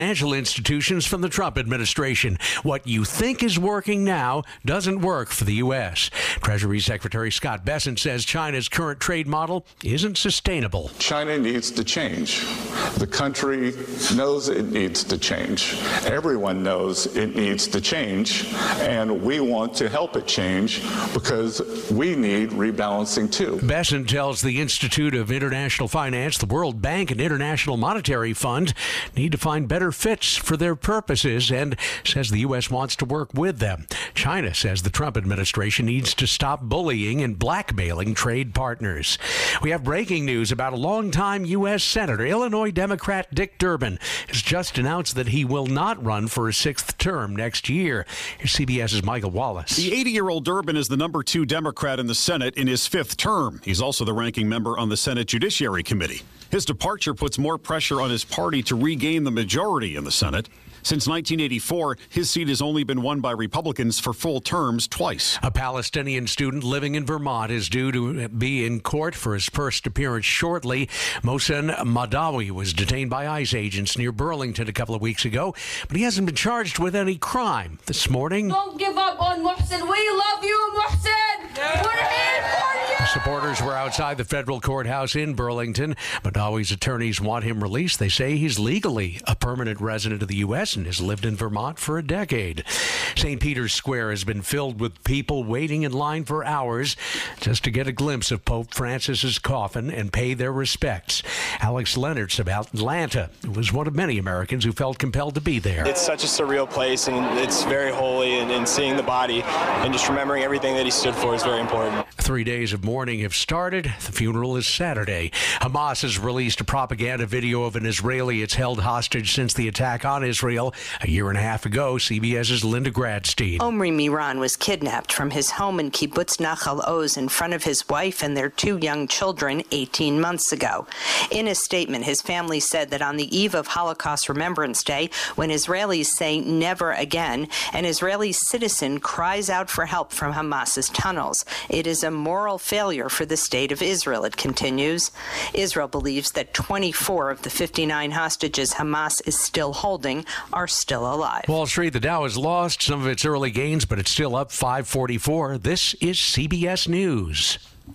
financial institutions from the Trump administration. What you think is working now doesn't work for the U.S. Treasury Secretary Scott Bessent says China's current trade model isn't sustainable. China needs to change. The country knows it needs to change. Everyone knows it needs to change, and we want to help it change because we need rebalancing too. Bessent tells the Institute of International Finance, the World Bank, and International Monetary Fund need to find better fits for their purposes and says the U.S. wants to work with them. China says the Trump administration needs to stop bullying and blackmailing trade partners. We have breaking news about a longtime U.S. Senator. Illinois Democrat Dick Durbin has just announced that he will not run for a sixth term next year. Here's CBS's Michael Wallace. The 80-year-old Durbin is the number 2 Democrat in the Senate in his 5th term. He's also the ranking member on the Senate Judiciary Committee. His departure puts more pressure on his party to regain the majority in the Senate. Since 1984, his seat has only been won by Republicans for full terms twice. A Palestinian student living in Vermont is due to be in court for his first appearance shortly. Mohsen Madawi was detained by ICE agents near Burlington a couple of weeks ago, but he hasn't been charged with any crime. This morning, don't give up on Mohsen. We love you, Mohsen. We're here for you. Supporters were outside the federal courthouse in Burlington. Madawi's attorneys want him released. They say he's legally a permanent resident of the U.S. and has lived in Vermont for a decade. St. Peter's Square has been filled with people waiting in line for hours just to get a glimpse of Pope Francis's coffin and pay their respects. Alex Leonard's about Atlanta, who was one of many Americans who felt compelled to be there. It's such a surreal place, and it's very holy, and seeing the body and just remembering everything that he stood for is very important. 3 days of mourning have started. The funeral is Saturday. Hamas has released a propaganda video of an Israeli it's held hostage since the attack on Israel a year and a half ago. CBS's Linda Gradstein. Omri Miran was kidnapped from his home in Kibbutz Nachal Oz in front of his wife and their 2 young children 18 months ago. In a statement, his family said that on the eve of Holocaust Remembrance Day, when Israelis say never again, an Israeli citizen cries out for help from Hamas's tunnels. It is a moral failure for the state of Israel, it continues. Israel believes that 24 of the 59 hostages Hamas is still holding are still alive. Wall Street, the Dow has lost some of its early gains, but it's still up 544. This is CBS News.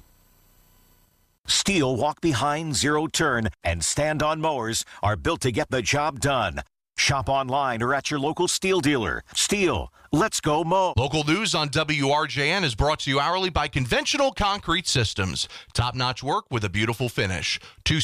Steel walk behind, zero turn, and stand-on mowers are built to get the job done. Shop online or at your local Steel dealer. Steel, let's go mow. Local news on WRJN is brought to you hourly by Conventional Concrete Systems. Top-notch work with a beautiful finish.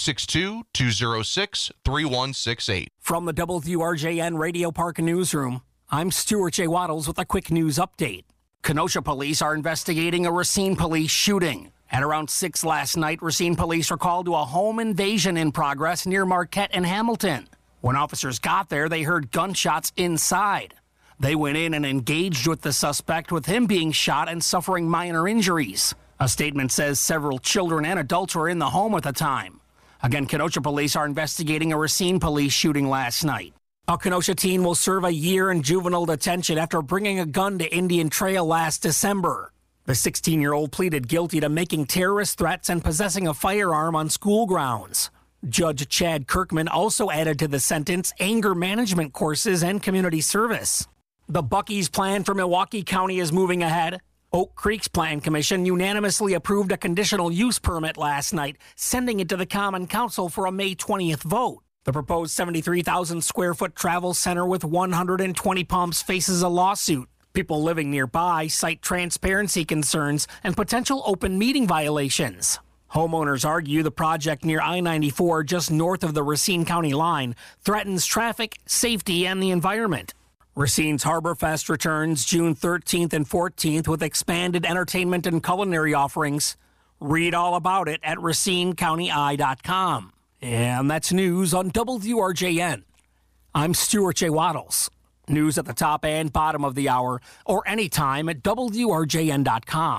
262-206-3168. From the WRJN Radio Park Newsroom, I'm Stuart J. Waddles with a quick news update. Kenosha police are investigating a Racine police shooting. At around 6 last night, Racine police were called to a home invasion in progress near Marquette and Hamilton. When officers got there, they heard gunshots inside. They went in and engaged with the suspect, with him being shot and suffering minor injuries. A statement says several children and adults were in the home at the time. Again, Kenosha police are investigating a Racine police shooting last night. A Kenosha teen will serve a year in juvenile detention after bringing a gun to Indian Trail last December. The 16-year-old pleaded guilty to making terrorist threats and possessing a firearm on school grounds. Judge Chad Kirkman also added to the sentence anger management courses and community service. The Buc-ee's plan for Milwaukee County is moving ahead. Oak Creek's Plan Commission unanimously approved a conditional use permit last night, sending it to the Common Council for a May 20th vote. The proposed 73,000-square-foot travel center with 120 pumps faces a lawsuit. People living nearby cite transparency concerns and potential open meeting violations. Homeowners argue the project near I-94, just north of the Racine County line, threatens traffic, safety, and the environment. Racine's HarborFest returns June 13th and 14th with expanded entertainment and culinary offerings. Read all about it at RacineCountyEye.com. And that's news on WRJN. I'm Stuart J. Waddles. News at the top and bottom of the hour, or anytime at WRJN.com.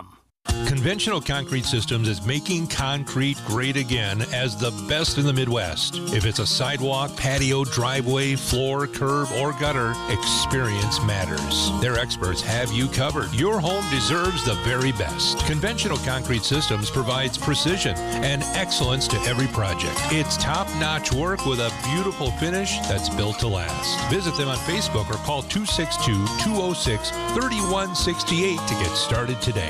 Conventional Concrete Systems is making concrete great again as the best in the Midwest. If it's a sidewalk, patio, driveway, floor, curb, or gutter, experience matters. Their experts have you covered. Your home deserves the very best. Conventional Concrete Systems provides precision and excellence to every project. It's top-notch work with a beautiful finish that's built to last. Visit them on Facebook or call 262-206-3168 to get started today.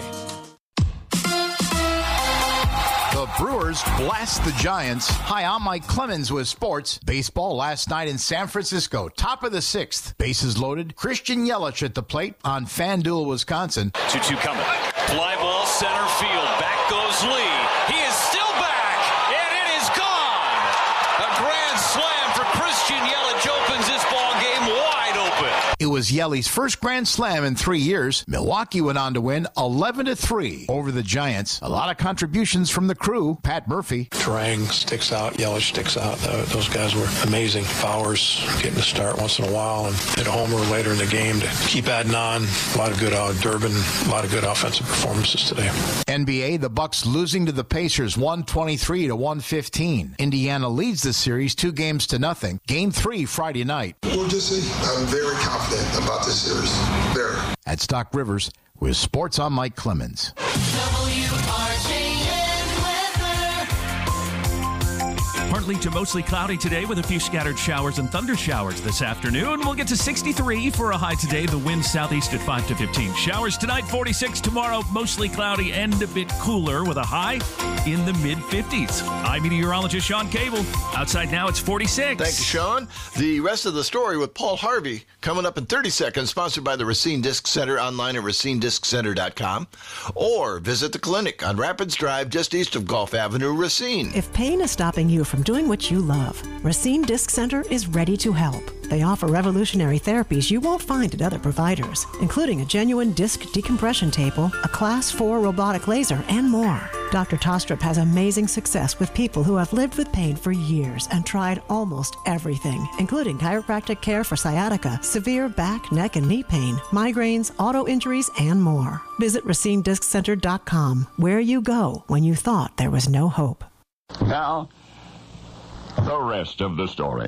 The Brewers blast the Giants. Hi, I'm Mike Clemens with sports. Baseball last night in San Francisco. Top of the 6th. Bases loaded. Christian Yelich at the plate on FanDuel, Wisconsin. 2-2 coming. Fly ball center field. Back goes Lee. He is still back, and it is gone. A grand slam for Christian Yelich opens this ball game wide open. It was Yelich's first grand slam in 3 years. Milwaukee went on to win 11-3 over the Giants. A lot of contributions from the crew. Pat Murphy. Trang sticks out. Yelich sticks out. Those guys were amazing. Bowers getting to start once in a while and hit a homer later in the game to keep adding on. A lot of good Durbin. A lot of good offensive performances today. NBA, the Bucks losing to the Pacers 123-115. Indiana leads the series 2-0. Game 3 Friday night. We'll just see. I'm very confident about this series. There. At Stock Rivers with Sports, I'm Mike Clemens. Partly to mostly cloudy today with a few scattered showers and thunder showers this afternoon. We'll get to 63 for a high today. The wind southeast at 5 to 15. Showers tonight, 46 tomorrow. Mostly cloudy and a bit cooler with a high in the mid-50s. I'm meteorologist Sean Cable. Outside now, it's 46. Thank you, Sean. The rest of the story with Paul Harvey coming up in 30 seconds, sponsored by the Racine Disc Center, online at racinedisccenter.com, or visit the clinic on Rapids Drive just east of Gulf Avenue, Racine. If pain is stopping you from doing what you love, Racine Disc Center is ready to help. They offer revolutionary therapies you won't find at other providers, including a genuine disc decompression table, a Class 4 robotic laser, and more. Dr. Tostrup has amazing success with people who have lived with pain for years and tried almost everything, including chiropractic care for sciatica, severe back, neck, and knee pain, migraines, auto injuries, and more. Visit RacineDiscCenter.com, where you go when you thought there was no hope. Now, the rest of the story.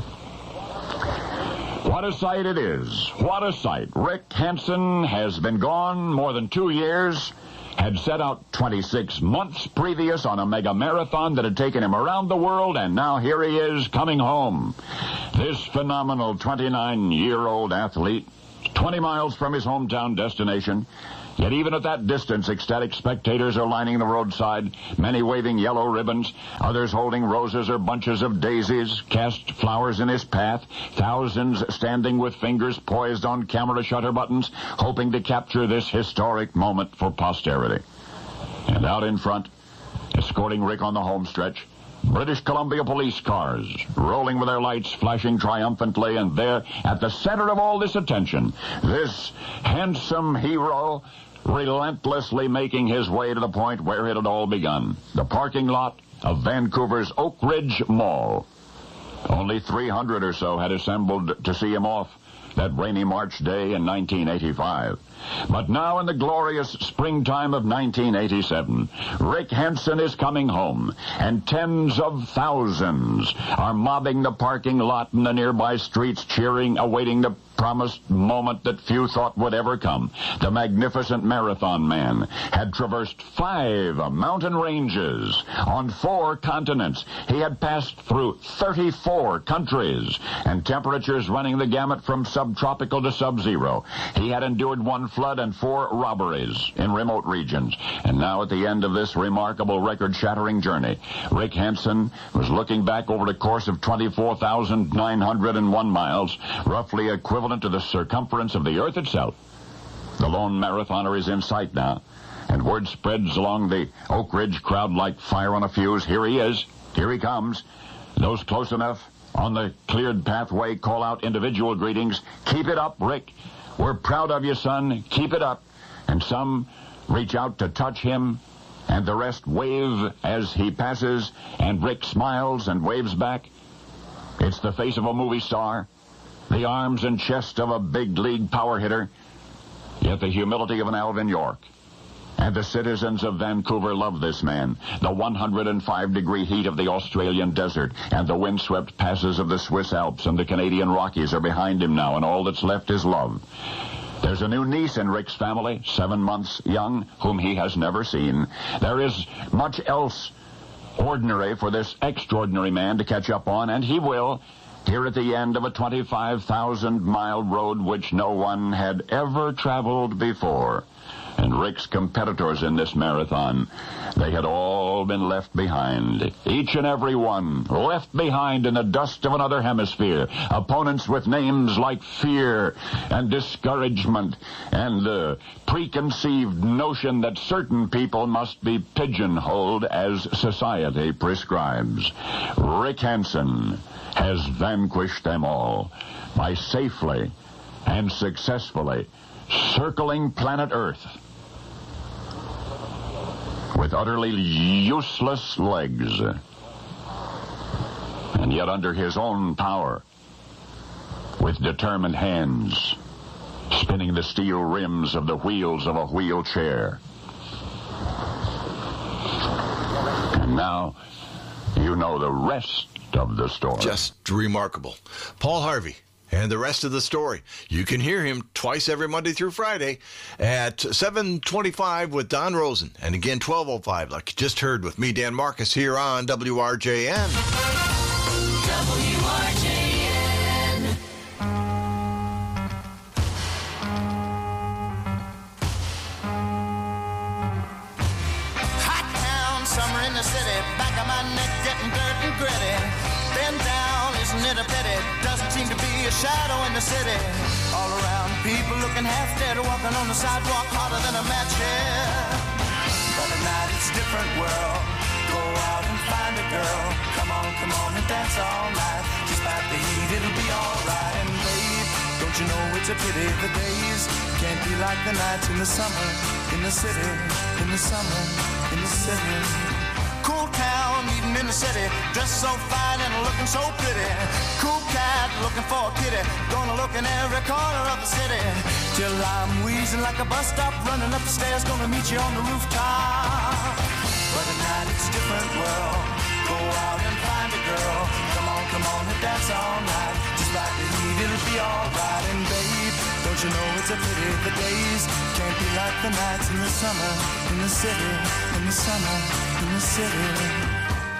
What a sight it is. What a sight. Rick Hansen has been gone more than 2 years, had set out 26 months previous on a mega marathon that had taken him around the world, and now here he is coming home. This phenomenal 29-year-old athlete, 20 miles from his hometown destination. Yet even at that distance, ecstatic spectators are lining the roadside, many waving yellow ribbons, others holding roses or bunches of daisies, cast flowers in his path, thousands standing with fingers poised on camera shutter buttons, hoping to capture this historic moment for posterity. And out in front, escorting Rick on the home stretch, British Columbia police cars, rolling with their lights flashing triumphantly, and there, at the center of all this attention, this handsome hero relentlessly making his way to the point where it had all begun, the parking lot of Vancouver's Oak Ridge Mall. Only 300 or so had assembled to see him off that rainy March day in 1985. But now in the glorious springtime of 1987, Rick Hansen is coming home, and tens of thousands are mobbing the parking lot in the nearby streets, cheering, awaiting the promised moment that few thought would ever come. The magnificent marathon man had traversed 5 mountain ranges on 4 continents. He had passed through 34 countries and temperatures running the gamut from subtropical to sub-zero. He had endured 1 flood and 4 robberies in remote regions. And now at the end of this remarkable record-shattering journey, Rick Hansen was looking back over the course of 24,901 miles, roughly equivalent to the circumference of the Earth itself. The lone marathoner is in sight now, and word spreads along the Oak Ridge crowd like fire on a fuse. Here he is. Here he comes. Those close enough on the cleared pathway call out individual greetings. Keep it up, Rick. We're proud of you, son. Keep it up. And some reach out to touch him, and the rest wave as he passes, and Rick smiles and waves back. It's the face of a movie star, the arms and chest of a big league power hitter, yet the humility of an Alvin York. And the citizens of Vancouver love this man. The 105-degree heat of the Australian desert and the windswept passes of the Swiss Alps and the Canadian Rockies are behind him now, and all that's left is love. There's a new niece in Rick's family, 7 months young, whom he has never seen. There is much else ordinary for this extraordinary man to catch up on, and he will, here at the end of a 25,000-mile road which no one had ever traveled before. And Rick's competitors in this marathon, they had all been left behind. Each and every one left behind in the dust of another hemisphere. Opponents with names like fear and discouragement and the preconceived notion that certain people must be pigeonholed as society prescribes. Rick Hansen has vanquished them all by safely and successfully circling planet Earth with utterly useless legs, and yet under his own power, with determined hands, spinning the steel rims of the wheels of a wheelchair. And now, you know the rest of the story. Just remarkable. Paul Harvey. And the rest of the story. You can hear him twice every Monday through Friday at 7:25 with Don Rosen. And again, 12:05, like you just heard with me, Dan Marcus, here on WRJN. WRJN. Hot town, summer in the city. Back of my neck getting dirt and gritty. Bend down, isn't it a pity? Doesn't seem to be a shadow in the city. All around, people looking half dead, walking on the sidewalk harder than a match here. But at night it's a different world. Go out and find a girl. Come on and dance all night. Despite the heat, it'll be alright. And babe, don't you know it's a pity the days can't be like the nights in the summer, in the city, in the summer, in the city. Cool town, eating in the city, dressed so fine and looking so pretty. Cool cat, looking for a kitty, gonna look in every corner of the city. Till I'm wheezing like a bus stop, running up the stairs, gonna meet you on the rooftop. But at night it's a different world. Go out and find a girl. Come on and dance all night. Despite the heat, it'll be alright. And babe, don't you know it's a pity the days can't be like the nights in the summer, in the city, in the summer, in the city.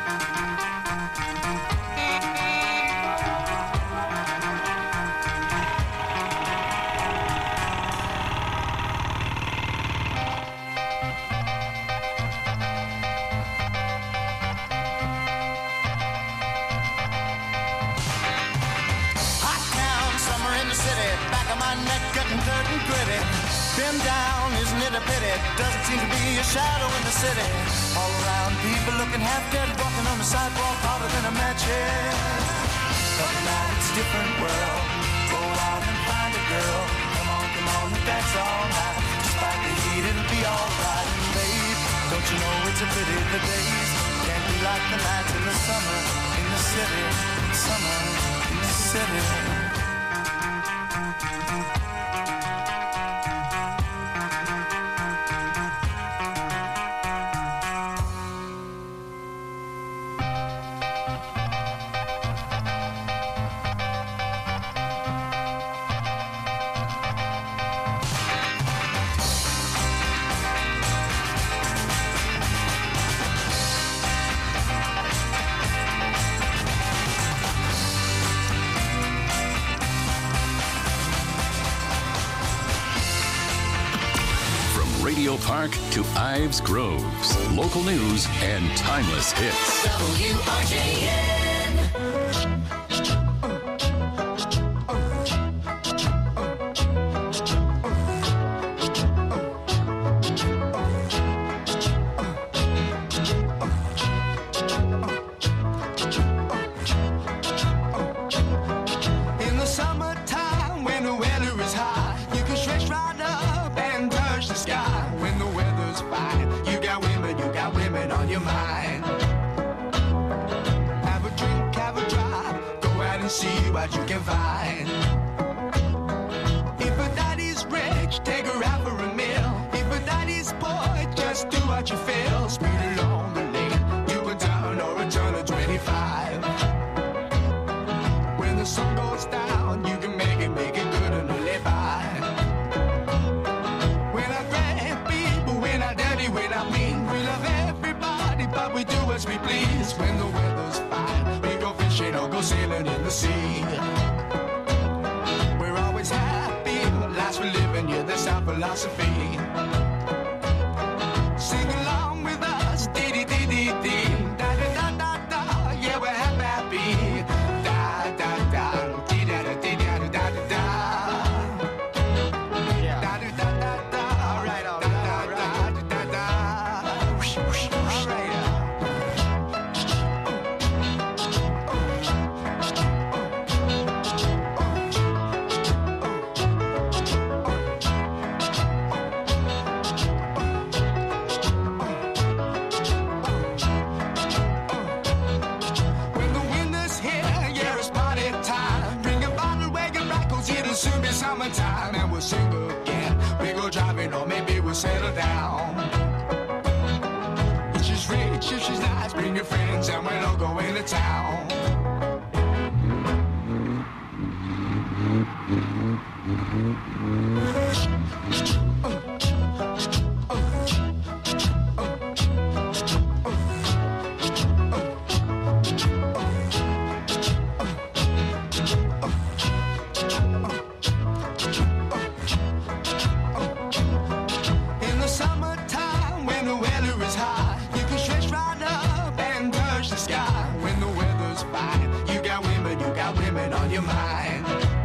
Been down, isn't it a pity? Doesn't seem to be a shadow in the city. All around, people looking half dead, walking on the sidewalk harder than a match head. But now it's a different world. Go out and find a girl. Come on and dance all night. Despite the heat, it'll be alright. And babe, don't you know it's a pity the days can't be like the nights in the summer, in the city, summer, in the city. Radio Park to Ives Groves. Local news and timeless hits. WRJN. In the summertime, when the weather is hot, you can stretch right up and touch the sky. When the weather's fine, you got women on your mind. Have a drink. philosophy. Sing along with us, dee-dee-dee-dee-dee. Da-da-da-da-da, yeah, we're happy. Da-da-da, dee-da-da-dee-da-da-da-da. Da-da-da-da-da, all right, all right, all right. Da-da-da. All right. When the winter's here, yeah, it's party time. Bring a bottle, wagon, rackles, it'll soon be summertime. And we'll sing again. We go driving, or maybe we'll settle down. If she's rich, if she's nice, bring your friends, and we'll all go into town. In the summertime, when the weather is hot, you can stretch right up and touch the sky. When the weather's fine, you got women on your mind.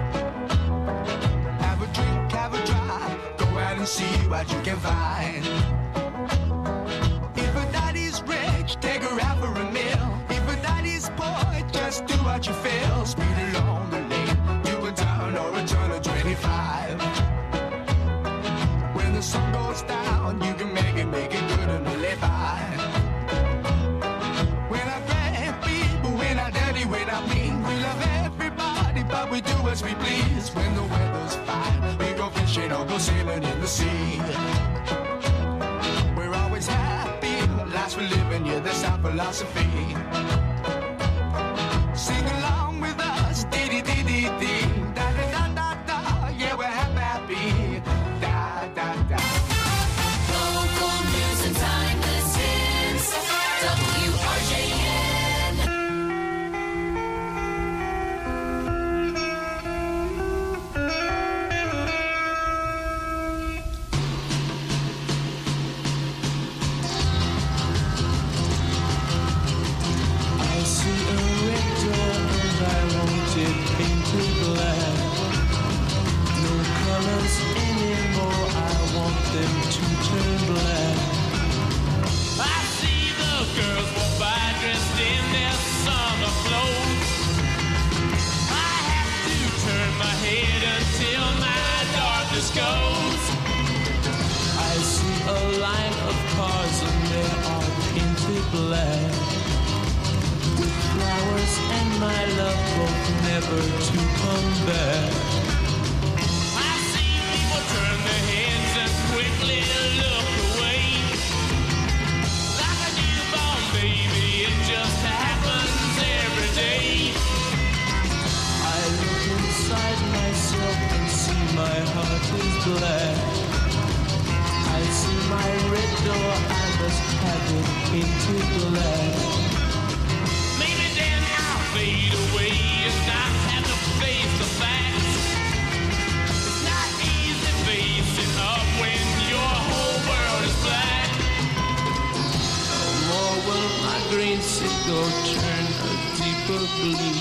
Have a drink, have a drive, go out and see what you can find. If a daddy's rich, take her out for a meal. If a daddy's poor, just do what you feel. Speed along the lane, you can turn or a turn of 25. When the sun goes down, you can make it good and live by. We're not bad people, we're not dirty, we're not mean. We love everybody, but we do as we please. When the weather's fine, we go fishing or go sailing in the sea. We're always happy, lives we're living, yeah, that's our philosophy. Sing along with us, dee-dee-dee-dee-dee. Da-da-da-da-da, yeah, we're happy. Da-da-da. Local news and timeless hits. WRJN. I see a red door and I want it painted black. No colors anymore, I want them to turn black. I see the girls walk by dressed in their summer clothes. I have to turn my head until my darkness goes. I see a line of cars and they are painted black. With flowers and my love both never to come back. I see people turn their heads and quickly look away. Like a newborn baby, it just happens every day. I look inside myself and see my heart is black. I see my red door, I must have it painted black. Maybe then I'll fade away and not have to face the facts. It's not easy facing up when your whole world is black. No more will my green seagull turn a deeper blue.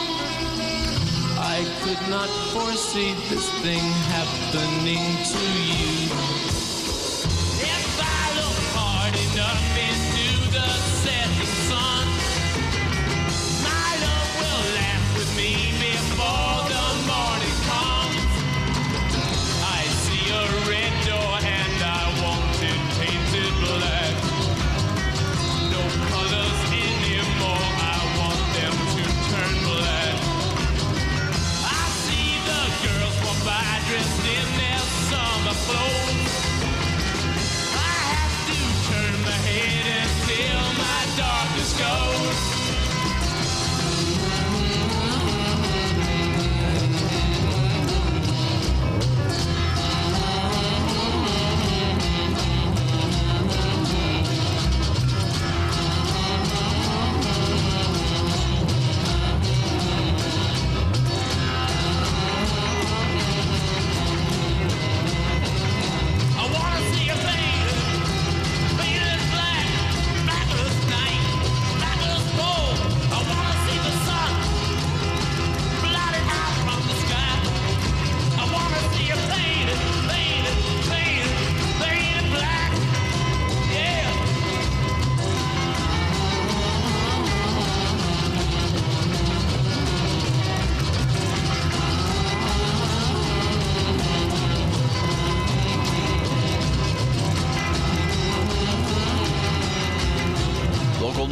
I could not foresee this thing happening to you. If I look hard enough into the setting sun, my love will laugh with me before the morning comes. I see a red door and I want it painted black. No colors anymore, I want them to turn black. I see the girls walk by dressed in their summer clothes. I have to turn my head until my darkness goes.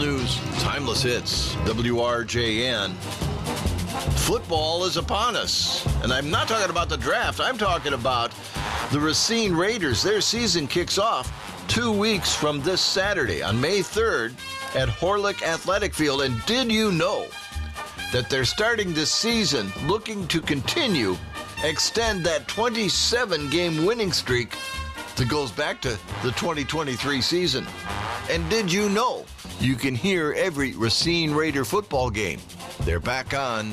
news, timeless hits, WRJN. Football is upon us. And I'm not talking about the draft. I'm talking about the Racine Raiders. Their season kicks off 2 weeks from this Saturday on May 3rd at Horlick Athletic Field. And did you know that they're starting this season looking to extend that 27-game winning streak that goes back to the 2023 season? And did you know you can hear every Racine Raider football game? They're back on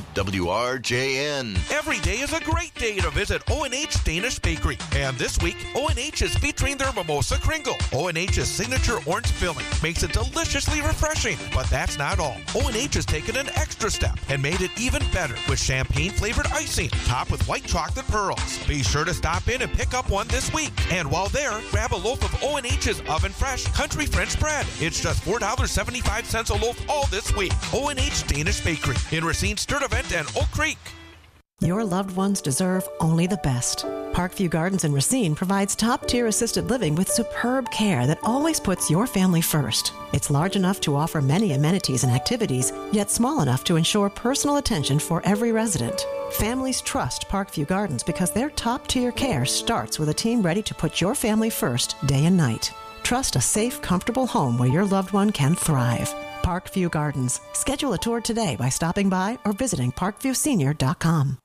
WRJN. Every day is a great day to visit O&H Danish Bakery. And this week, O&H is featuring their Mimosa Kringle. O&H's signature orange filling makes it deliciously refreshing. But that's not all. O&H has taken an extra step and made it even better with champagne-flavored icing, topped with white chocolate pearls. Be sure to stop in and pick up one this week. And while there, grab a loaf of O&H's oven-fresh country French bread. It's just $4.75 a loaf all this week. O&H Danish Bakery in Racine, Sturtevant, and Oak Creek. Your loved ones deserve only the best. Parkview Gardens in Racine provides top-tier assisted living with superb care that always puts your family first. It's large enough to offer many amenities and activities, yet small enough to ensure personal attention for every resident. Families trust Parkview Gardens because their top-tier care starts with a team ready to put your family first day and night. Trust a safe, comfortable home where your loved one can thrive. Parkview Gardens. Schedule a tour today by stopping by or visiting parkviewsenior.com.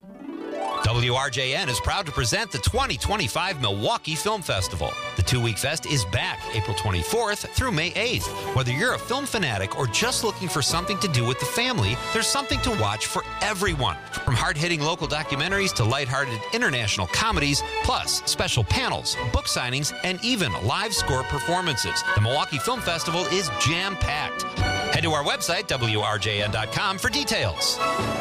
WRJN is proud to present the 2025 Milwaukee Film Festival. The two-week fest is back April 24th through May 8th. Whether you're a film fanatic or just looking for something to do with the family, there's something to watch for everyone. From hard-hitting local documentaries to lighthearted international comedies, plus special panels, book signings, and even live score performances. The Milwaukee Film Festival is jam-packed. Head to our website, WRJN.com, for details.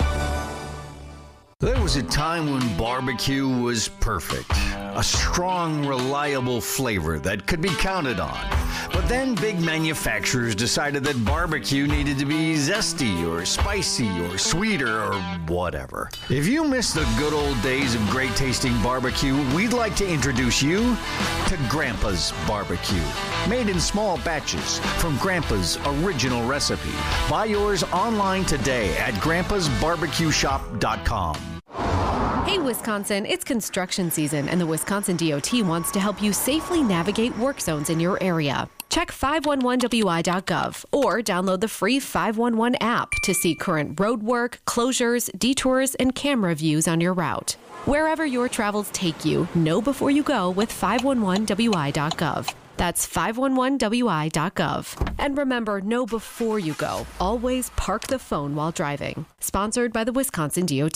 There was a time when barbecue was perfect. A strong, reliable flavor that could be counted on. But then big manufacturers decided that barbecue needed to be zesty or spicy or sweeter or whatever. If you miss the good old days of great tasting barbecue, we'd like to introduce you to Grandpa's Barbecue. Made in small batches from Grandpa's original recipe. Buy yours online today at grandpasbarbecueshop.com. Hey, Wisconsin, it's construction season, and the Wisconsin DOT wants to help you safely navigate work zones in your area. Check 511wi.gov or download the free 511 app to see current road work, closures, detours, and camera views on your route. Wherever your travels take you, know before you go with 511wi.gov. That's 511wi.gov. And remember, know before you go. Always park the phone while driving. Sponsored by the Wisconsin DOT.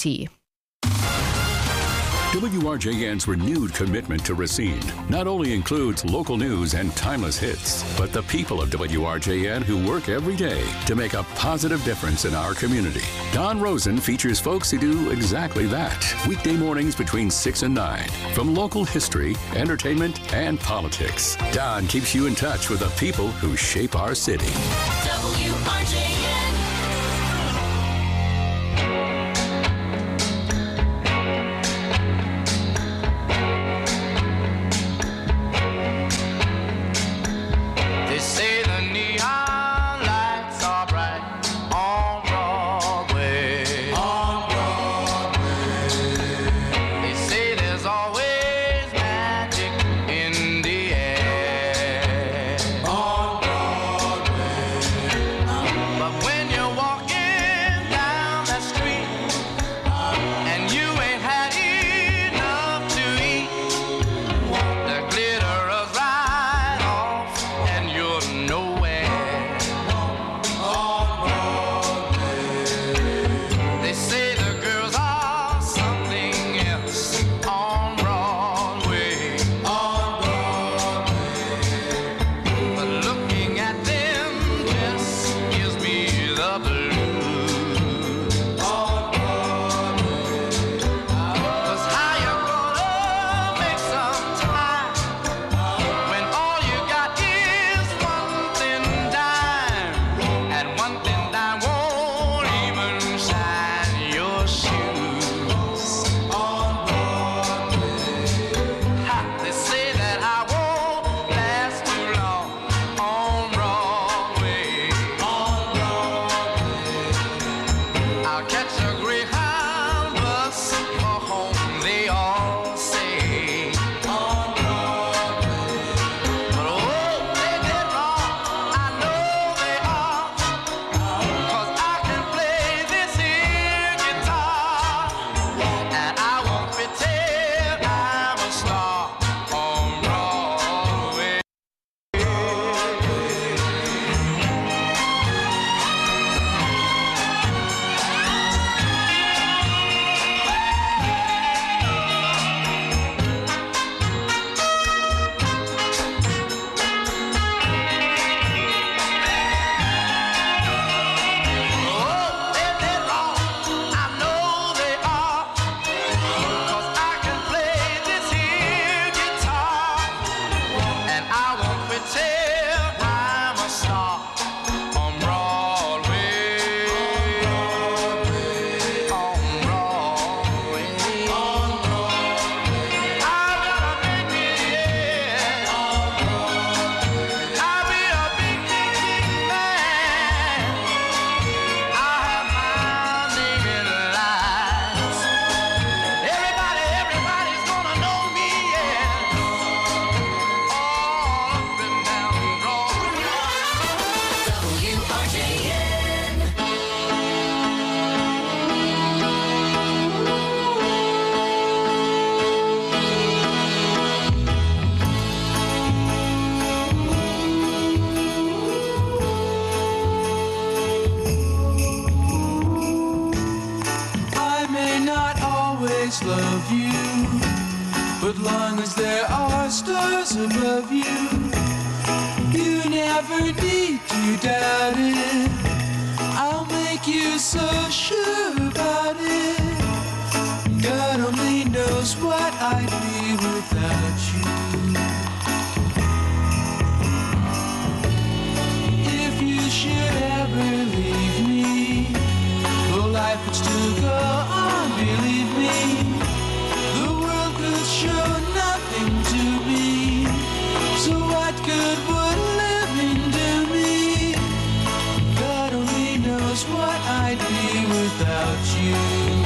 WRJN's renewed commitment to Racine not only includes local news and timeless hits, but the people of WRJN who work every day to make a positive difference in our community. Don Rosen features folks who do exactly that. Weekday mornings between 6 and 9. From local history, entertainment, and politics, Don keeps you in touch with the people who shape our city. WRJN. love you. But long as there are stars above you, you never need to doubt it. I'll make you so sure about it. God only knows what I'd be without you. If you should ever leave me, though life would still go on, believe me. The world could show nothing to me. So what good would living do me? God only knows what I'd be without you.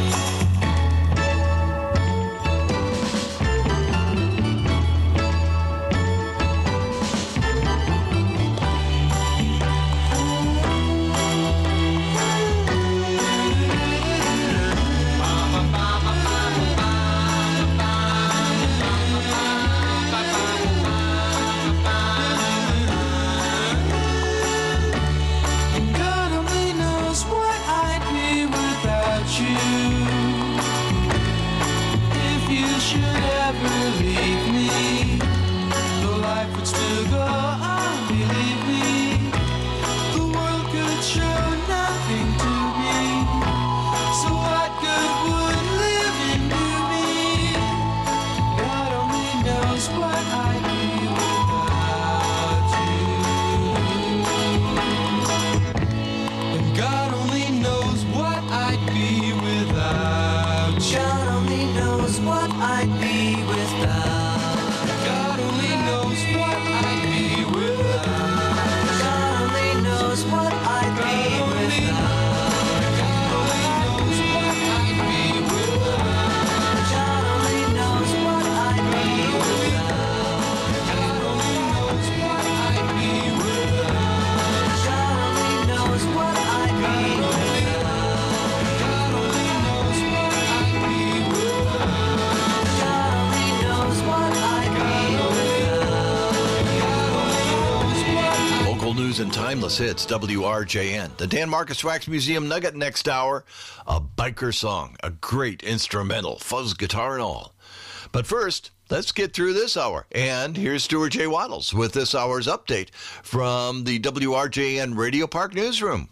And timeless hits, WRJN. The Dan Marcus Wax Museum Nugget next hour, a biker song, a great instrumental, fuzz guitar and all. But first, let's get through this hour. And here's Stuart J. Waddles with this hour's update from the WRJN Radio Park Newsroom.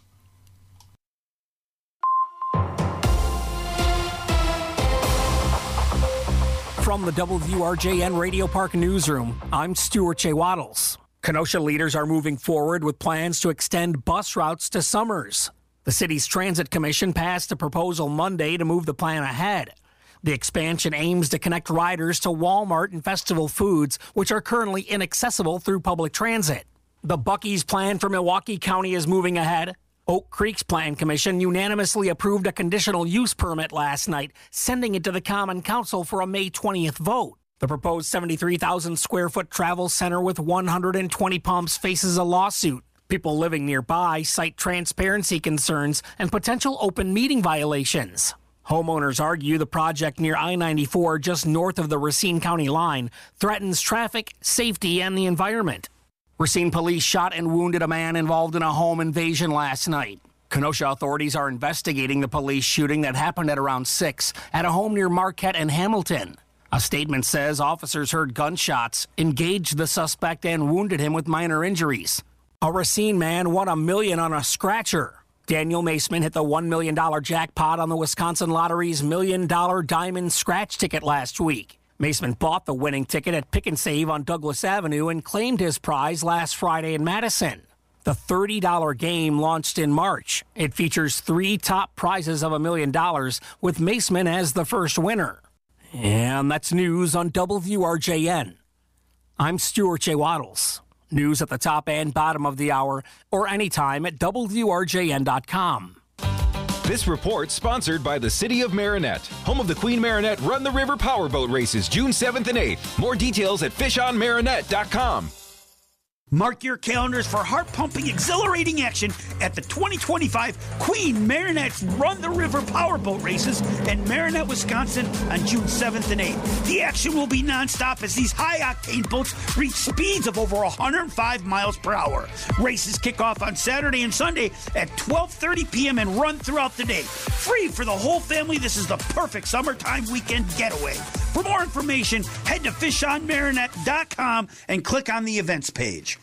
From the WRJN Radio Park Newsroom, I'm Stuart J. Waddles. Kenosha leaders are moving forward with plans to extend bus routes to Summers. The city's Transit Commission passed a proposal Monday to move the plan ahead. The expansion aims to connect riders to Walmart and Festival Foods, which are currently inaccessible through public transit. The Buc-ee's plan for Milwaukee County is moving ahead. Oak Creek's Plan Commission unanimously approved a conditional use permit last night, sending it to the Common Council for a May 20th vote. The proposed 73,000 square foot travel center with 120 pumps faces a lawsuit. People living nearby cite transparency concerns and potential open meeting violations. Homeowners argue the project near I-94, just north of the Racine County line, threatens traffic, safety, and the environment. Racine police shot and wounded a man involved in a home invasion last night. Kenosha authorities are investigating the police shooting that happened at around 6 at a home near Marquette and Hamilton. A statement says officers heard gunshots, engaged the suspect, and wounded him with minor injuries. A Racine man won $1 million on a scratcher. Daniel Maceman hit the $1 million jackpot on the Wisconsin Lottery's $1 million diamond scratch ticket last week. Maceman bought the winning ticket at Pick and Save on Douglas Avenue and claimed his prize last Friday in Madison. The $30 game launched in March. It features 3 top prizes of $1 million, with Maceman as the first winner. And that's news on WRJN. I'm Stuart J. Waddles. News at the top and bottom of the hour, or anytime at WRJN.com. This report sponsored by the City of Marinette, home of the Queen Marinette Run the River Powerboat Races, June 7th and 8th. More details at fishonmarinette.com. Mark your calendars for heart-pumping, exhilarating action at the 2025 Queen Marinette's Run the River Powerboat Races in Marinette, Wisconsin on June 7th and 8th. The action will be nonstop as these high-octane boats reach speeds of over 105 miles per hour. Races kick off on Saturday and Sunday at 12:30 p.m. and run throughout the day. Free for the whole family, this is the perfect summertime weekend getaway. For more information, head to fishonmarinette.com and click on the events page.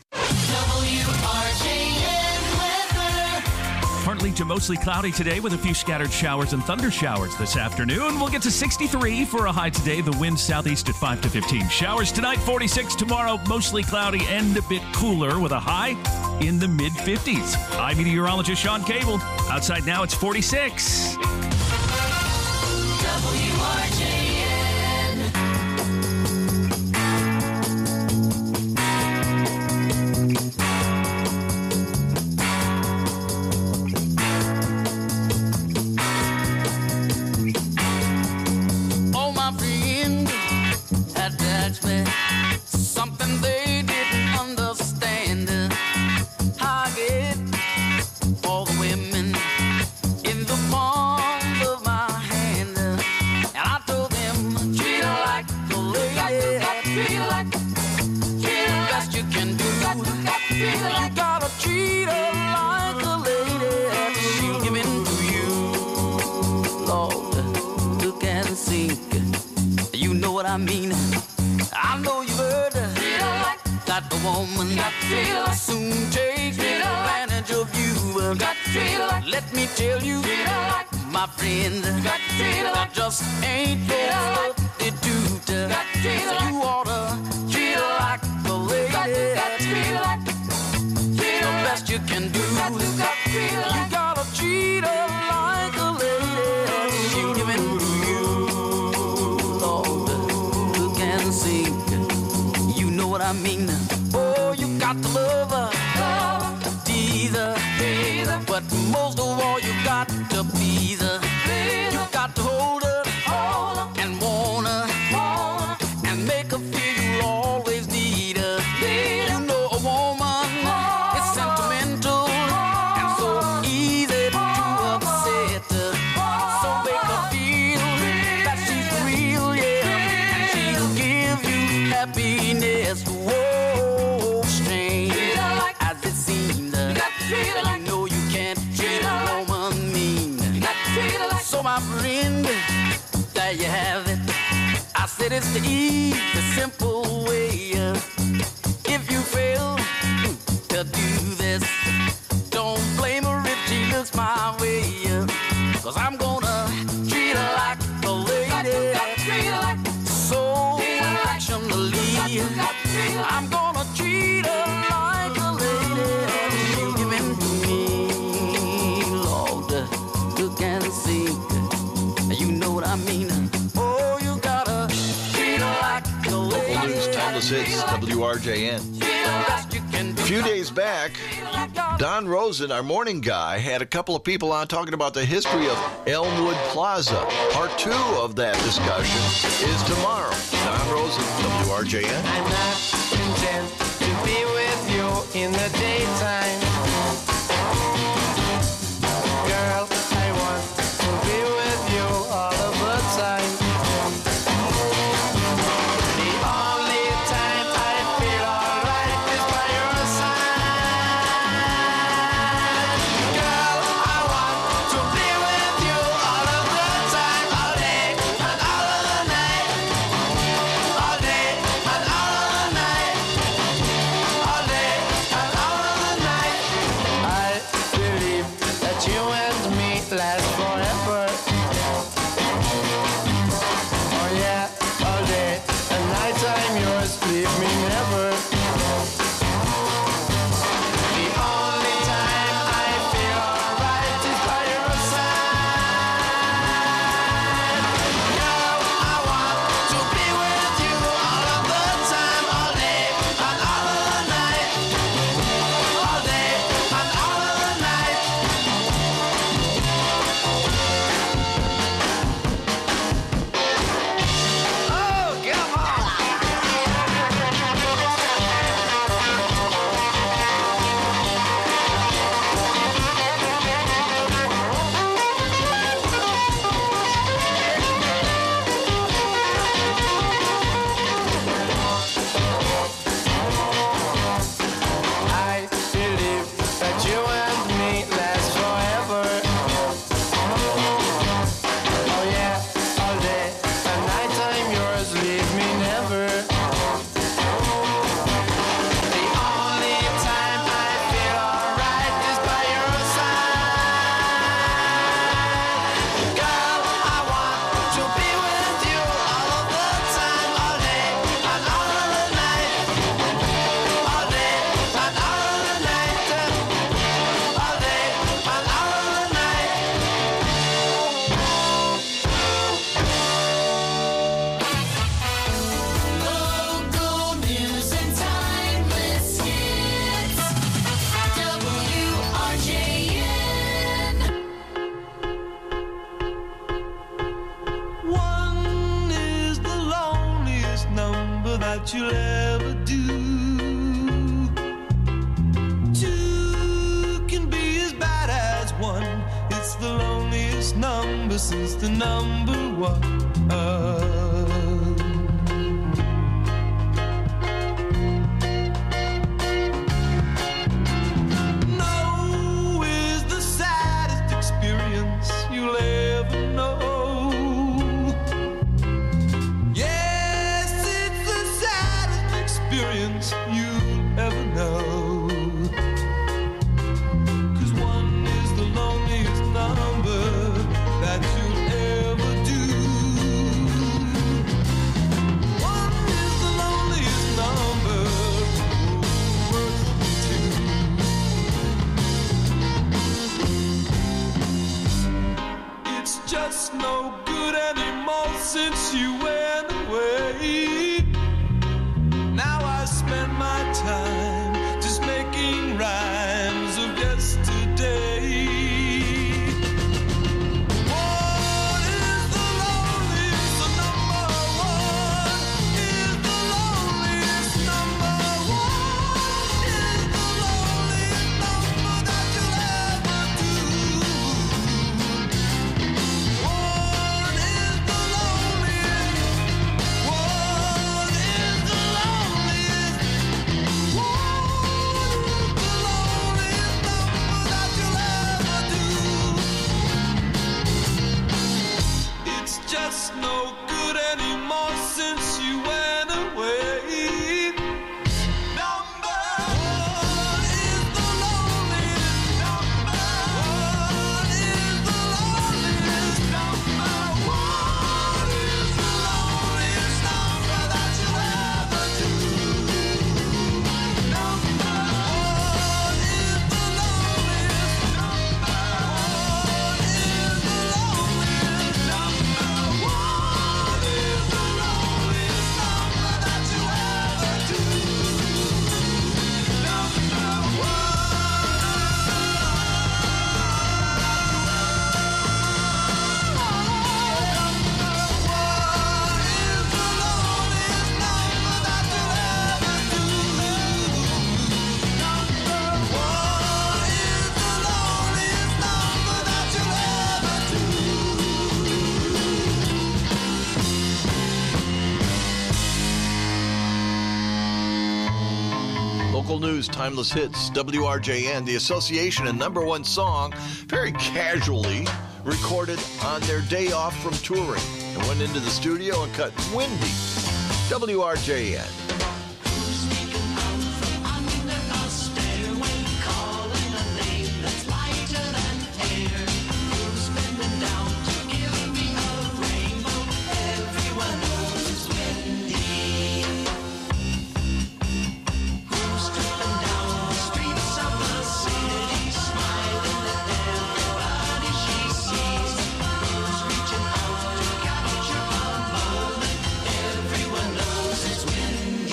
Partly to mostly cloudy today with a few scattered showers and thunder showers this afternoon. We'll get to 63 for a high today. The wind southeast at 5 to 15. Showers tonight, 46 tomorrow. Mostly cloudy and a bit cooler with a high in the mid-50s. I'm meteorologist Sean Cable. Outside now it's 46. Something they didn't understand. I get all the women in the palm of my hand, and I told them treat her like a lady. Treat her like the best you can do. You gotta treat her like a lady. She'll give in to you, Lord. Look and sink. You know what I mean. I know you heard that the woman soon take advantage of you. Let me tell you, my friend, that just ain't no substitute. So you oughta treat her like a lady. The best you can do. You gotta treat her like a lady. She'll give in to you, Lord. Look and sink. You know what I mean. Oh, you got to love her, tease her, but most of all, you got to please her. You got to hold her and want her and make her feel you always need her. You know a woman is sentimental and so easy to upset her. So make her feel that she's real, yeah, and she'll give you happiness. Whoa, strange as it seems, you know you can't treat a woman mean. So my friend, there you have it. I said it's the easy, simple way. If you fail to do this, don't blame her if she looks my way. 'Cause I'm gonna treat her like a lady, so affectionately. I'm gonna treat her like a lady. She'll give in to me, Lord. Look and see. You know what I mean. Oh, you gotta treat her like a lady. Local news, timeless hits, WRJN. A few days back, Don Rosen, our morning guy, had a couple of people on talking about the history of Elmwood Plaza. Part 2 of that discussion is tomorrow. Don Rosen, WRJN. I'm not content to be with you in the daytime. Girl, I want to be with you all of the time. The only time I feel alright is by your side. Girl, I want to be with you all of the time, all day and all of the night. All day and all of the night. All day and all of the night. I believe that you and me last forever. Oh yeah, all day and night I'm yours, leave me never. The only time I feel alright is by your side. Girl, I want to be with you all of the time, all day and all of the night. All day and all of the night. Oh, come on. that you'll ever do. Two can be as bad as one. It's the loneliest number since the number one. No is the saddest experience you'll ever know. Yes, it's the saddest experience you'll ever know. 'Cause one is the loneliest number that you'll ever do. One is the loneliest number, worth two. It's just no good anymore since you went away. Now I spend my time just making rhymes of yesterday. One is the loneliest, the number one is the loneliest number. One is the loneliest number that you'll ever do. One is the loneliest. One is the loneliest. One is the loneliest number that you'll ever do. It's just no good anymore since you went away. Number one is the loneliest. Number one is the loneliest. Number one is the loneliest number that you'll ever do. Number one is the loneliest. Number one is the loneliest. Number one is the loneliest number that you'll ever do. Local news, timeless hits, WRJN, the association and number one song, very casually recorded on their day off from touring and went into the studio and cut Windy. WRJN. Everyone knows it's windy.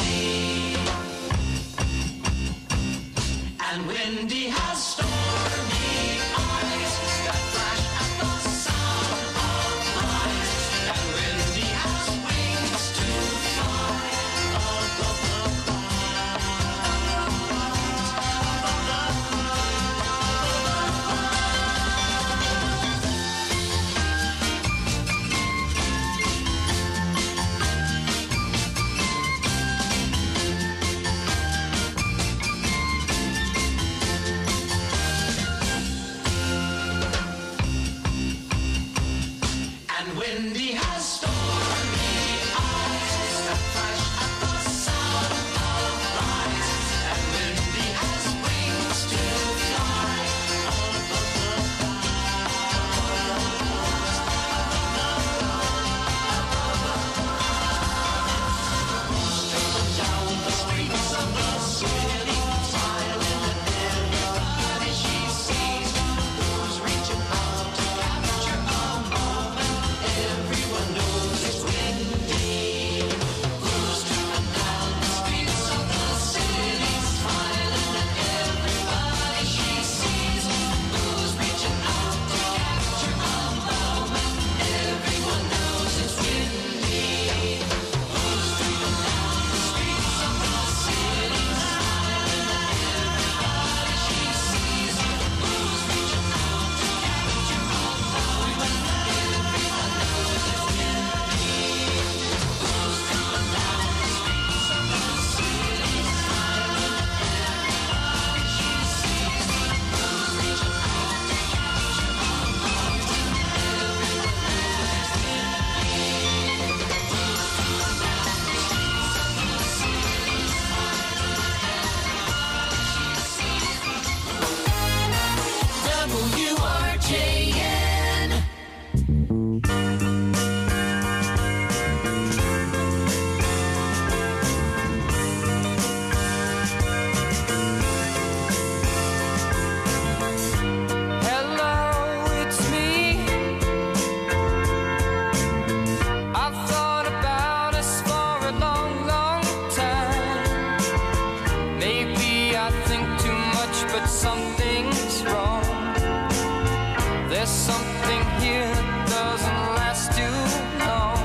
something's wrong. There's something here that doesn't last too long.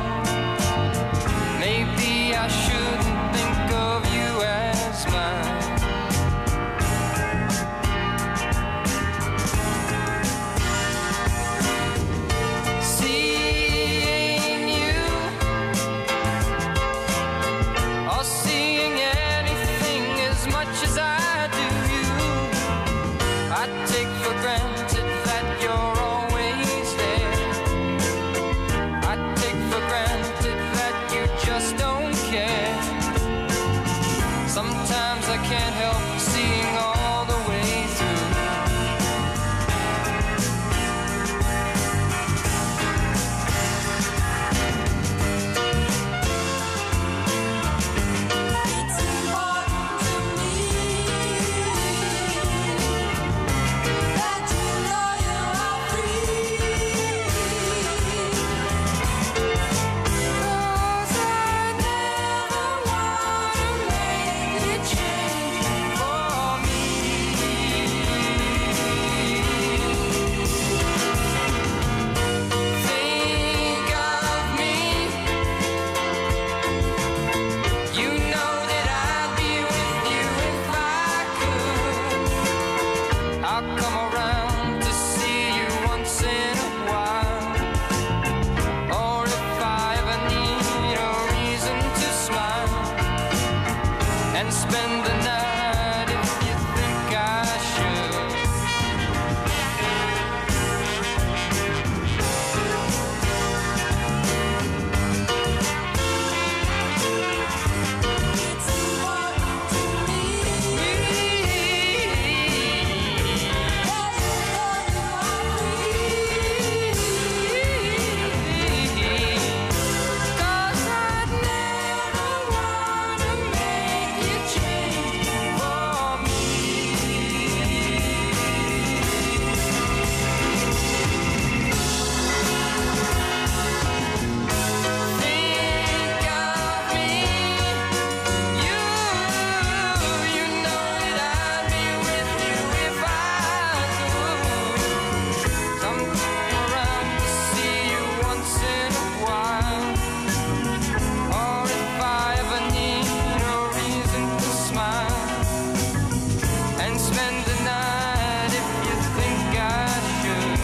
Maybe I shouldn't think of you as mine. Seeing you, or seeing anything as much as I do you, I take for granted that you're always there. I take for granted that you just don't care. Sometimes I can't help seeing all the way through. It's important to me that you know you are free. 'Cause I never wanna make you change for me. Think of me. You know that I'd be with you if I could. I'll come around to see you once in a while. Or if I ever need a reason to smile and spend the night if you think I should. It's important to me that you know you are free. 'Cause I'd never wanna make you change for me. Think of me. You know that I'd be with you if I could. Come around to see you once in a while. Or if I ever need a reason to smile and spend the night if you think I should.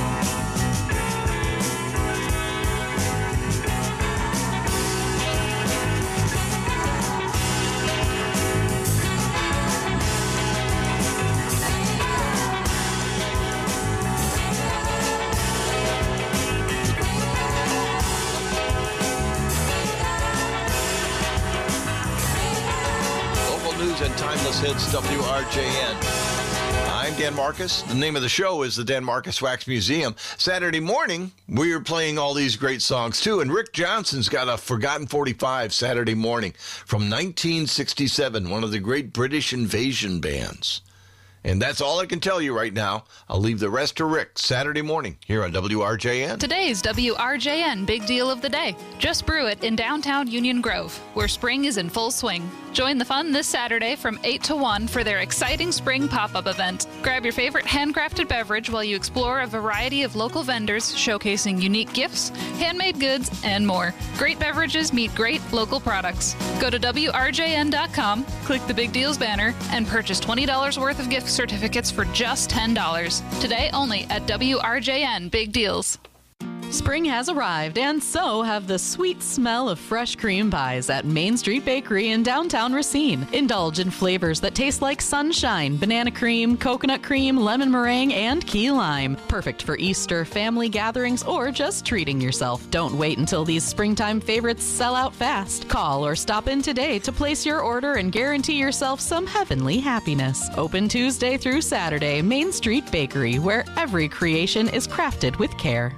Local news and timeless hits, WRJN. I'm Dan Marcus. The name of the show is the Dan Marcus Wax Museum. Saturday morning, we're playing all these great songs, too. And Rick Johnson's got a Forgotten 45 Saturday morning from 1967, one of the great British invasion bands. And that's all I can tell you right now. I'll leave the rest to Rick Saturday morning here on WRJN. Today's WRJN Big Deal of the Day. Just brew it in downtown Union Grove, where spring is in full swing. Join the fun this Saturday from 8 to 1 for their exciting spring pop-up event. Grab your favorite handcrafted beverage while you explore a variety of local vendors showcasing unique gifts, handmade goods, and more. Great beverages meet great local products. Go to WRJN.com, click the Big Deals banner, and purchase $20 worth of gift certificates for just $10. Today only at WRJN Big Deals. Spring has arrived, and so have the sweet smell of fresh cream pies at Main Street Bakery in downtown Racine. Indulge in flavors that taste like sunshine, banana cream, coconut cream, lemon meringue, and key lime. Perfect for Easter, family gatherings, or just treating yourself. Don't wait until these springtime favorites sell out fast. Call or stop in today to place your order and guarantee yourself some heavenly happiness. Open Tuesday through Saturday, Main Street Bakery, where every creation is crafted with care.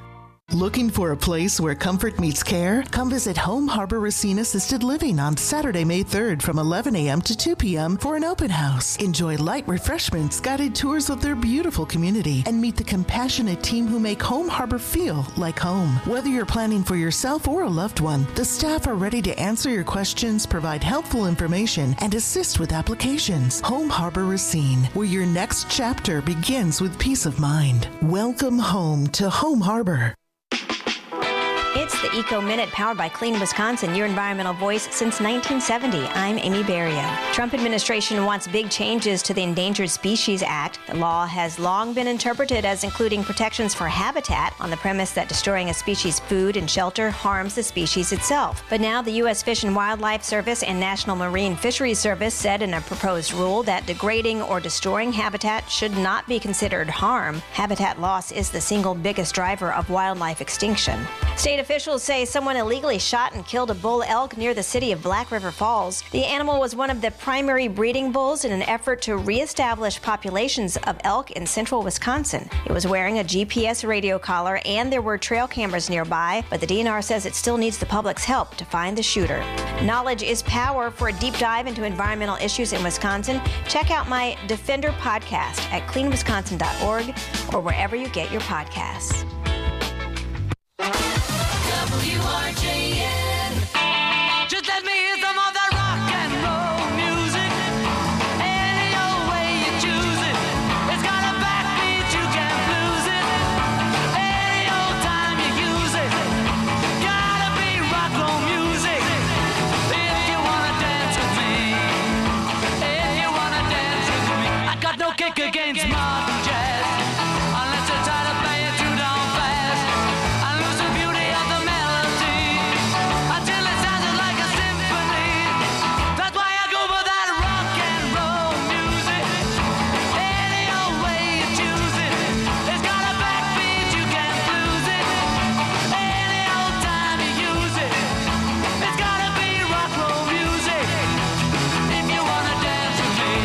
Looking for a place where comfort meets care? Come visit Home Harbor Racine Assisted Living on Saturday, May 3rd from 11 a.m. to 2 p.m. for an open house. Enjoy light refreshments, guided tours of their beautiful community, and meet the compassionate team who make Home Harbor feel like home. Whether you're planning for yourself or a loved one, the staff are ready to answer your questions, provide helpful information, and assist with applications. Home Harbor Racine, where your next chapter begins with peace of mind. Welcome home to Home Harbor. It's the Eco Minute powered by Clean Wisconsin, your environmental voice since 1970. I'm Amy Berrio. Trump administration wants big changes to the Endangered Species Act. The law has long been interpreted as including protections for habitat on the premise that destroying a species' food and shelter harms the species itself. But now the U.S. Fish and Wildlife Service and National Marine Fisheries Service said in a proposed rule that degrading or destroying habitat should not be considered harm. Habitat loss is the single biggest driver of wildlife extinction. State officials say someone illegally shot and killed a bull elk near the city of Black River Falls. The animal was one of the primary breeding bulls in an effort to reestablish populations of elk in central Wisconsin. It was wearing a GPS radio collar and there were trail cameras nearby, but the DNR says it still needs the public's help to find the shooter. Knowledge is power. For a deep dive into environmental issues in Wisconsin, check out my Defender podcast at cleanwisconsin.org or wherever you get your podcasts. WRJN. Just let me hear some of that rock and roll music. Any old way you choose it. It's got a backbeat, you can't lose it. Any old time you use it. Gotta be rock roll music. If you wanna dance with me. If you wanna dance with me. I got no kick against modern jazz. Unless you're trying to play it too down fast. I lose the beauty of the melody until it sounds like a symphony. That's why I go for that rock and roll music. Any old way you choose it. It's got a backbeat, you can't lose it. Any old time you use it. It's gotta be rock roll music. If you wanna dance with me.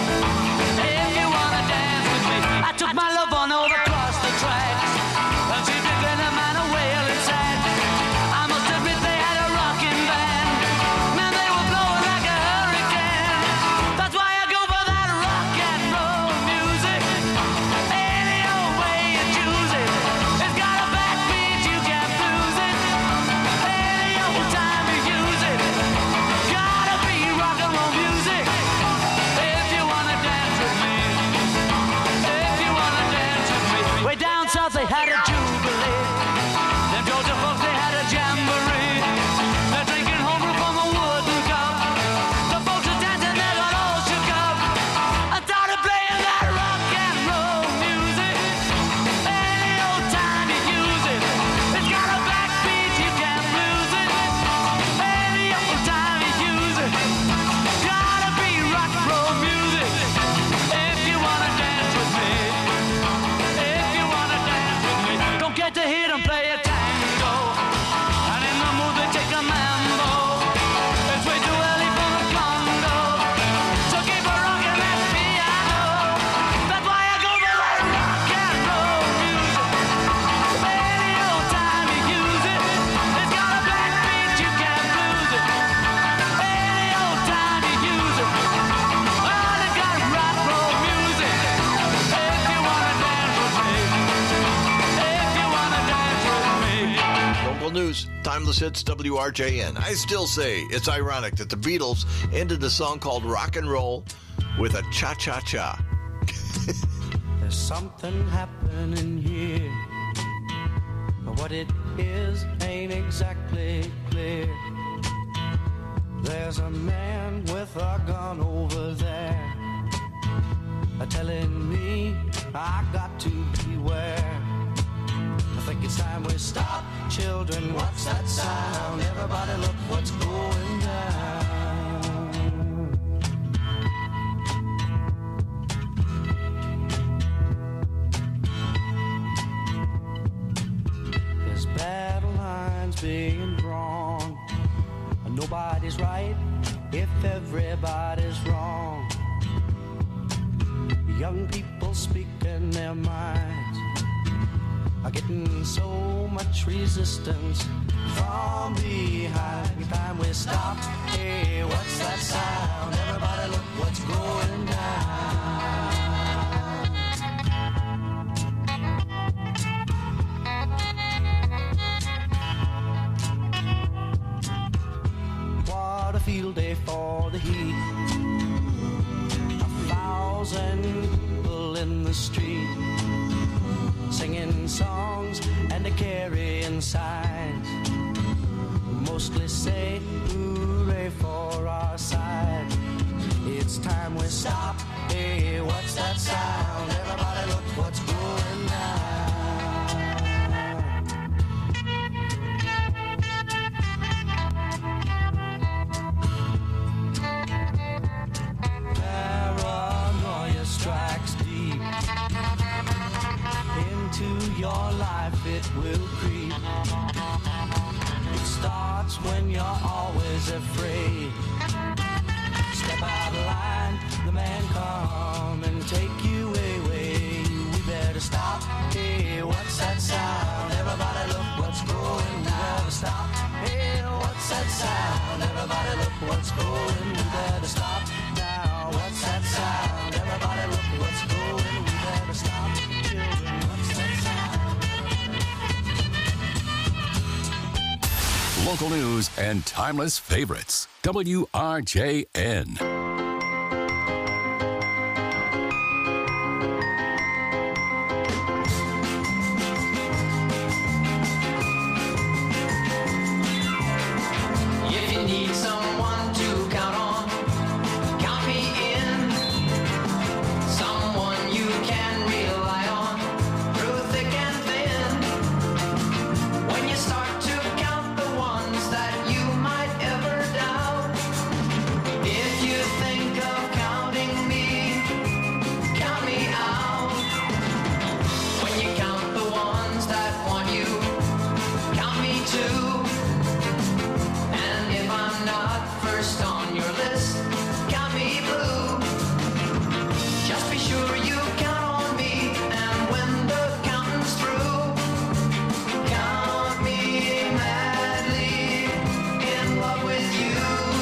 If you wanna dance with me. I took my love on over across the tracks. And she began a man a wailing sad. I must admit they had a rocking band. Man, they were blowing like a hurricane. That's why I go for that rock and roll music. Any old way you choose it. It's got a backbeat, you can't lose it. Any old time you use it. Gotta be rock and roll music. If you wanna dance with me. If you wanna dance with me. Way down south they had a jubilee. Them Georgia folks they had a jamboree. They're drinking homebrew from a wooden cup. The folks are dancing, they got all shook up. I started playing that rock and roll music. Any old time you use it. It's got a backbeat, you can't lose it. Any old time you use it. Gotta be rock and roll music. If you wanna dance with me. If you wanna dance with me. Don't get to hear them play a tango. And in the mood they take a mambo. It's way too early for the Congo. So keep a rockin' that piano. That's why I go for that rock and roll music. Any old time you use it. It's got a backbeat, you can't lose it. Any old time you use it. Well, it got rock roll music. If you wanna dance with me. If you wanna dance with me. Local news, timeless hits, WRJN. I still say it's ironic that the Beatles ended a song called Rock and Roll with a cha-cha-cha. There's something happening here, but what it is ain't exactly clear. There's a man with a gun over there, telling me I got to beware. I think it's time we stop, children. What's that sound? Everybody look what's going down. There's battle lines being drawn. Nobody's right if everybody's wrong. Young people speaking their minds. are getting so much resistance from behind. Time we stop. Hey, what's that sound? Everybody look what's going down. What a field day for the heat. 1,000 people in the street, singing songs and a carrying signs. Mostly say hooray for our side. It's time we stop. Hey, what's that sound? Everybody look what's going on. Paranoia strikes deep into your life, it will creep. It starts when you're always afraid. Step out of line, the man come and take you away. We better stop. Hey, what's that sound? Everybody look what's going. We better stop. Hey, what's that sound? Everybody look what's going. We better stop now. What's that sound? Everybody look what's going. We better stop. Children, what's that sound? Local news and timeless favorites. WRJN. If you need someone to count on, count me in. Someone you can rely on through thick and thin. When you start to count the ones that you might ever doubt, if you think of counting me, count me out. When you count the ones that want you, count me too. And if I'm not first on your list, count me blue. Just be sure you count on me, and when the counting's through, count me madly in love with you.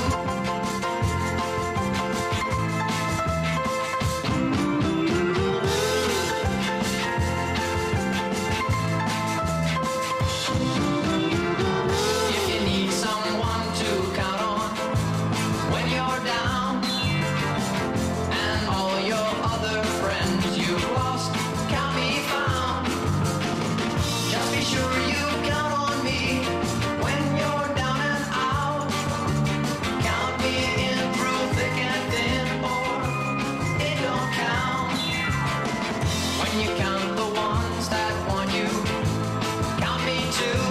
If you need someone to count on when you're down, and all your other friends you've lost can't be found, just be sure you count on me when you're down and out. Count me in through thick and thin, or it don't count. When you count the ones that want you, count me too.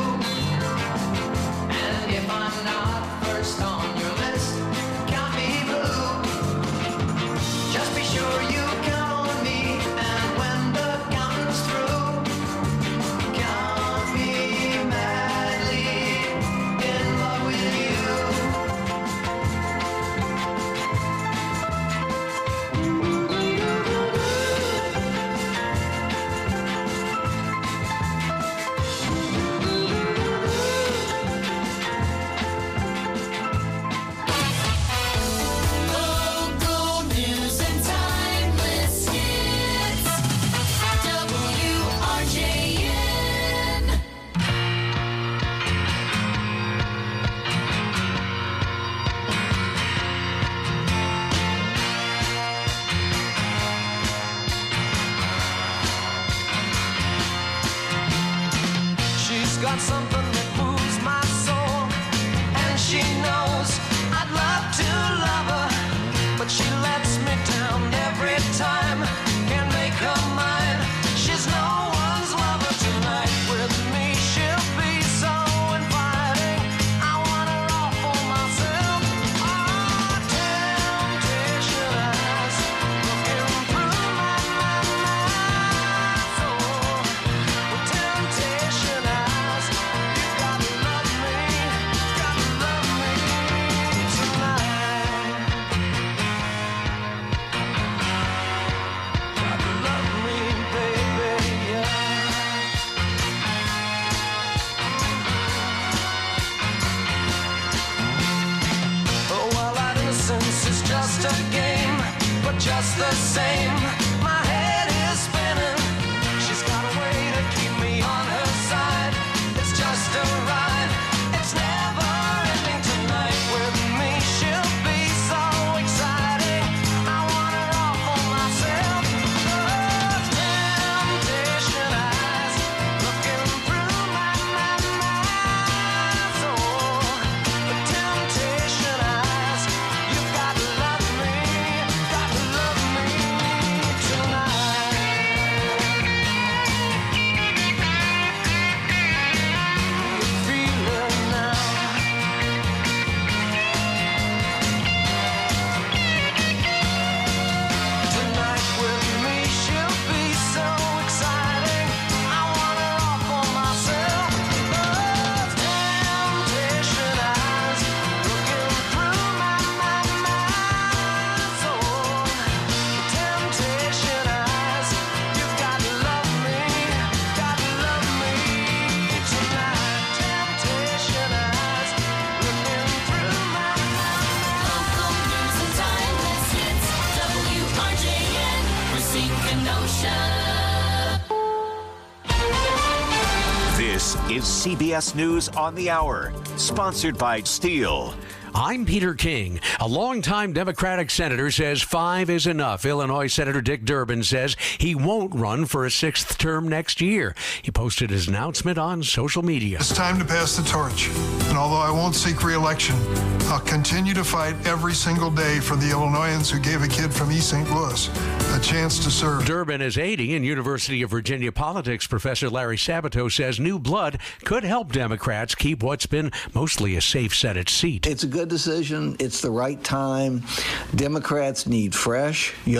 And if I'm not first on your list, count me blue. Just be sure you count on me, and when the counting's through, count me madly in love with you. Local news and timeless hits. WRJN. She's got something that moves my soul, and she knows I'd love to love her, but she lets me down every time. Can't make her mine. She's no one's lover tonight. With me she'll be so inviting. I want her all for myself. Oh, temptation eyes looking through my soul. Temptation eyes, you just a game, but just the same, my head is spinning. She's got a way to keep me on her side. It's just a ride, it's never ending. Tonight with me, she'll be so exciting. I want her all for myself. Oh, temptation eyes looking through my soul. The temptation eyes, you've got to love me tonight. You feel it now. Tonight with me, she'll be so exciting. I want her all for myself. Those temptation eyes looking through my soul. Temptation eyes, you've got to love me tonight. Temptation eyes looking through my Local news and timeless hits. WRJN, Racine, Kenosha. This is CBS News on the Hour, sponsored by Steel. I'm Peter King. A longtime Democratic senator says 5 is enough. Illinois Senator Dick Durbin says he won't run for a 6th term next year. He posted his announcement on social media. It's time to pass the torch. And although I won't seek re-election, I'll continue to fight every single day for the Illinoisans who gave a kid from East St. Louis a chance to serve. Durbin is aiding, and University of Virginia politics professor Larry Sabato says new blood could help Democrats keep what's been mostly a safe Senate seat. It's a good decision. It's the right time. Democrats need fresh, young